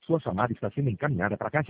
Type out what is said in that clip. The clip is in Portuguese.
Sua chamada está sendo encaminhada para a caixa